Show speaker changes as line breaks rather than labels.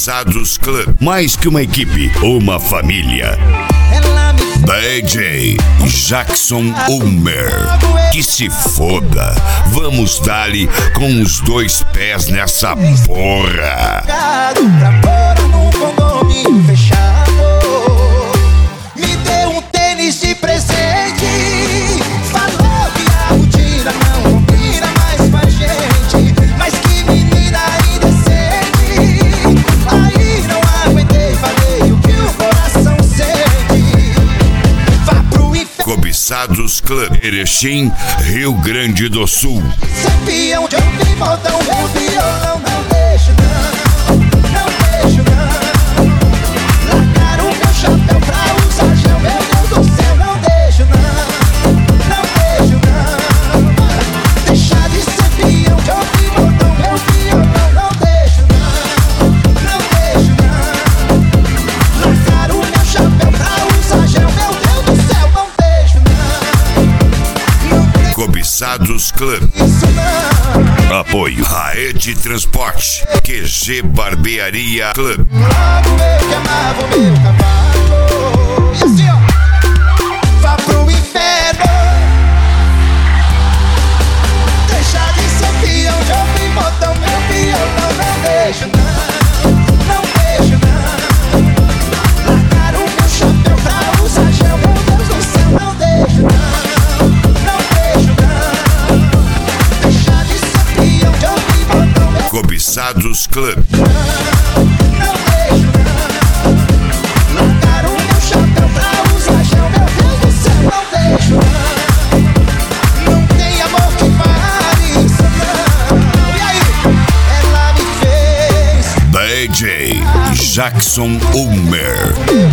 Cobiçados Club. Mais que uma equipe, uma família. DJ Jackson Ulmer. Que se foda. Vamos dar-lhe com os dois pés nessa porra.
Me deu um tênis de presente. Falou que a rotina não combina mais com a gente. Mas que menina indecente. Aí não aguentei, falei o que o coração sente. Vá pro inferno.
Cobiçados Club, Erechim, Rio Grande do Sul.
Ser peão de ouvir modão, meu violão, não deixo não, não deixo não. Largar o meu chapéu pra usar gel, meu Deus do céu, não deixo não, não deixo não. Deixar de ser peão de ouvir modão, meu violão, não deixo não, não deixo não. Largar o meu chapéu pra usar gel, meu Deus do céu, não deixo não.
Cobiçados Club.
Isso não.
Apoio Raed Transporte, QG Barbearia Club.
Logo eu que amava o meu cavalo. E assim ó, vá pro inferno. Deixar de ser peão, de ouvir modão, meu violão, não deixo não, não deixo não. Largar o meu chapéu pra usar gel, meu Deus do céu, não deixo não, não deixo não. Deixar de ser peão, de ouvir modão, meu
Cobiçados Club.
não deixo não. Largar o meu chapéu pra usar gel, meu Deus do céu, não deixo não. Não tem amor que pare isso não. E aí? Ela me fez.
DJ Jackson Ulmer.